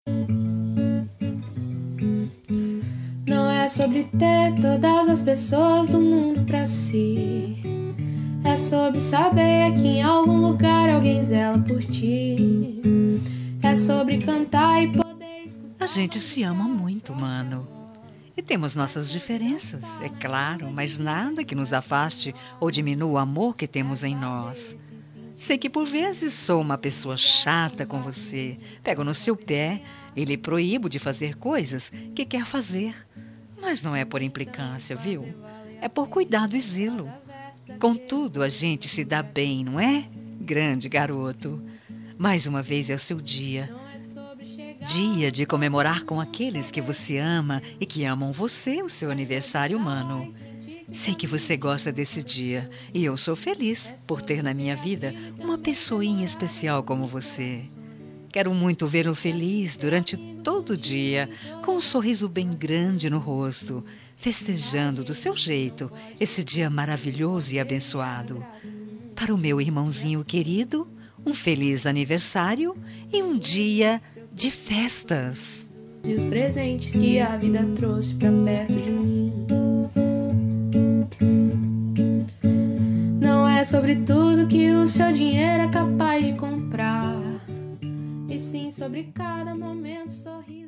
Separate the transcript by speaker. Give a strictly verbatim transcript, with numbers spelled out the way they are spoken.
Speaker 1: Não é sobre ter todas as pessoas do mundo pra si. É sobre saber que em algum lugar alguém zela por ti. É sobre cantar e poder escutar.
Speaker 2: A gente se ama muito, mano. E temos nossas diferenças, é claro, mas nada que nos afaste ou diminua o amor que temos em nós. Sei que por vezes sou uma pessoa chata com você, pego no seu pé e lhe proíbo de fazer coisas que quer fazer. Mas não é por implicância, viu? É por cuidado e zelo. Contudo, a gente se dá bem, não é? Grande garoto. Mais uma vez é o seu dia. Dia de comemorar com aqueles que você ama e que amam você o seu aniversário humano. Sei que você gosta desse dia e eu sou feliz por ter na minha vida uma pessoinha especial como você. Quero muito vê-lo feliz durante todo o dia, com um sorriso bem grande no rosto, festejando do seu jeito esse dia maravilhoso e abençoado. Para o meu irmãozinho querido, um feliz aniversário e um dia de festas.
Speaker 1: E os presentes que a vida trouxe pra perto de mim. Não é sobre tudo que o seu dinheiro é capaz de comprar, e sim sobre cada momento sorriso.